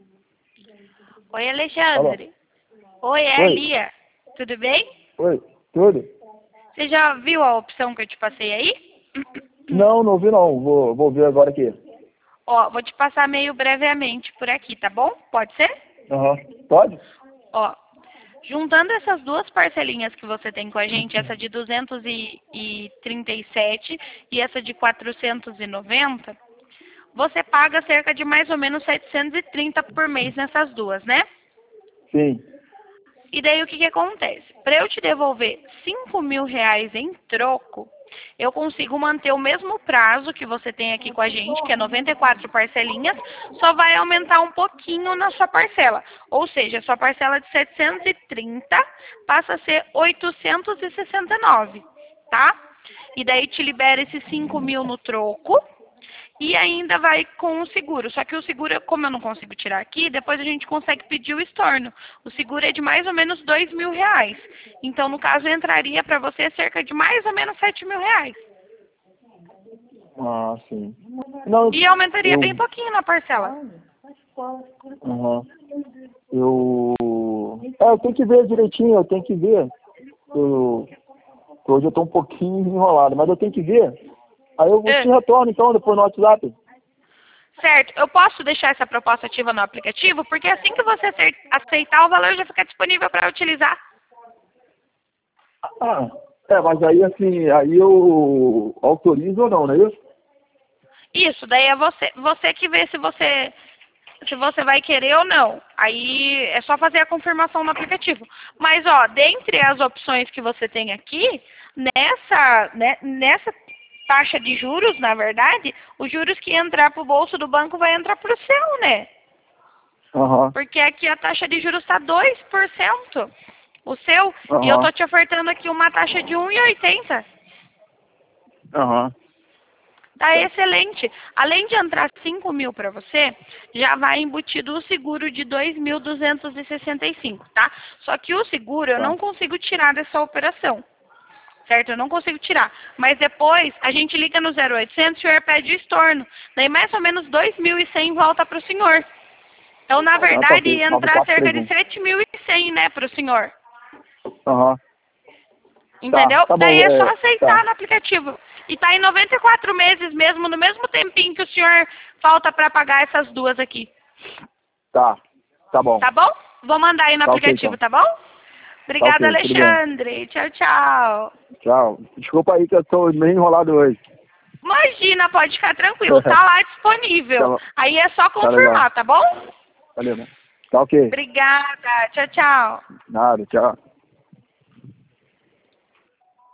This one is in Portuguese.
Oi, Alô? Alexandre. Oi, é a Oi. Lia. Tudo bem? Oi, tudo? Você já viu a opção que eu te passei aí? Não, não vi não. Vou ver agora aqui. Ó, vou te passar meio brevemente por aqui, tá bom? Pode ser? Aham. Pode? Ó, juntando essas duas parcelinhas que você tem com a gente, essa de 237 e essa de 490, você paga cerca de mais ou menos 730 por mês nessas duas, né? Sim. E daí o que que acontece? Para eu te devolver R$ 5.000 em troco, eu consigo manter o mesmo prazo que você tem aqui com a gente, que é 94 parcelinhas, só vai aumentar um pouquinho na sua parcela. Ou seja, a sua parcela de 730 passa a ser 869, tá? E daí te libera esses 5.000 no troco. E ainda vai com o seguro. Só que o seguro, como eu não consigo tirar aqui, depois a gente consegue pedir o estorno. O seguro é de mais ou menos R$ 2.000. Então, no caso, entraria para você cerca de mais ou menos R$ 7.000. Ah, sim. Não, E aumentaria bem eu... pouquinho na parcela. Aham. Eu tenho que ver direitinho, eu tenho que ver. Hoje eu tô um pouquinho enrolado, mas eu tenho que ver. Aí eu te É, retorno então, depois no WhatsApp. certo. Eu posso deixar essa proposta ativa no aplicativo, porque assim que você aceitar, o valor já fica disponível para utilizar. Ah, mas aí assim, aí eu autorizo ou não, não é isso? Isso, daí é você que vê se você vai querer ou não. Aí é só fazer a confirmação no aplicativo. Mas, ó, dentre as opções que você tem aqui, nessa taxa de juros, na verdade, os juros que entrar para o bolso do banco vai entrar para o seu, né? Aham, Porque aqui a taxa de juros está 2%. O seu, e eu aham, tô te ofertando aqui uma taxa de 1,80. aham. Tá Tá. excelente. Além de entrar 5.000 para você, já vai embutido o seguro de 2.265, tá? Só que o seguro eu Tá. não consigo tirar dessa operação, certo? Eu não consigo tirar. Mas depois a gente liga no 0800 e o senhor pede o estorno. Daí mais ou menos 2.100 volta para o senhor. Então, na Ah, tá verdade, ok. ia entrar cerca de 9431. 7.100, né, para o senhor. Aham. Entendeu? Tá Daí bom, é só tá. aceitar no aplicativo. E tá em 94 meses mesmo, no mesmo tempinho que o senhor falta para pagar essas duas aqui. Tá. Tá bom. Tá bom? Vou mandar aí no Tá ok aplicativo, então. tá bom? Tá Obrigada, ok, tudo bem. Alexandre. Tchau, tchau. Tchau. Desculpa aí que eu tô meio enrolado hoje. Imagina, pode ficar tranquilo. Tá lá disponível. Tá, Aí é só tá legal. confirmar, tá bom? Valeu, né? Tá ok. Obrigada. Tchau, tchau. Nada, tchau.